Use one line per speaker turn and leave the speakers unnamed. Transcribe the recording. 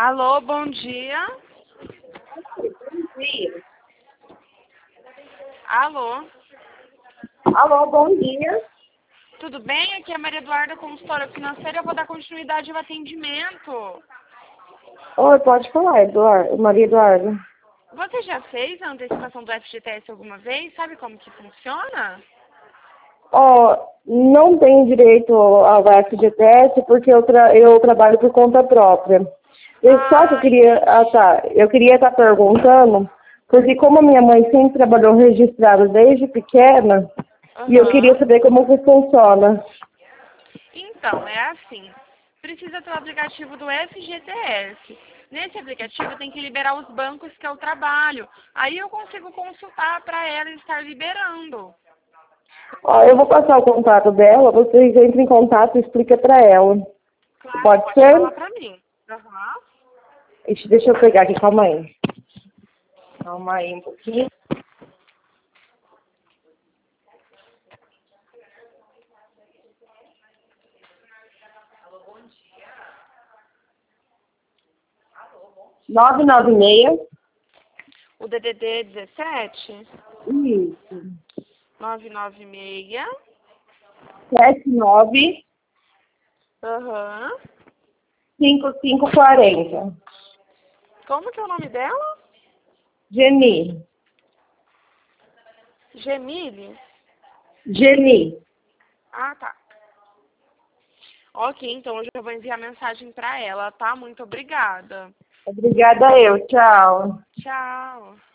Alô, bom dia.
Bom dia.
Alô,
Alô, bom dia.
tudo bem? Aqui é a Maria Eduarda, consultora financeira. Eu vou dar continuidade ao atendimento.
Oi, pode falar, Eduardo, Maria Eduarda.
Você já fez a antecipação do FGTS alguma vez? Sabe como que funciona?
Não tenho direito ao FGTS porque eu trabalho por conta própria. Só que eu queria estar perguntando, porque como a minha mãe sempre trabalhou registrada desde pequena, e eu queria
Aham.
saber como que funciona.
Então, é assim. Precisa ter o aplicativo do FGTS. Nesse aplicativo tem que liberar os bancos que eu trabalho. Aí eu consigo consultar para ela estar liberando.
Eu vou passar o contato dela, vocês entrem em contato e explica para ela.
Claro,
Pode
pode falar
ser?
para mim. Aham.
Deixa eu pegar aqui, calma aí. Calma aí um pouquinho. Nove nove seis.
O DDD 17
Isso.
996.
79
Aham.
5540.
Como que é o nome dela?
Geni.
Gemile?
Geni.
Ah, tá. Ok, então eu já vou enviar mensagem para ela, tá? Muito obrigada.
Obrigada eu. Tchau.
Tchau.